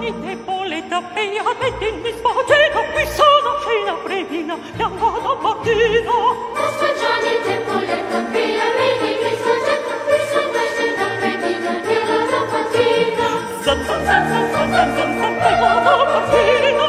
Gianni Poletta e a te mi spacena, qui sono scena brevina, bianca da mattina. Questo Gianni Poletta e a me mi spacena, qui sono scena brevina, bianca da mattina. Zan zan zan zan zan zan zan zan, bianca da mattina.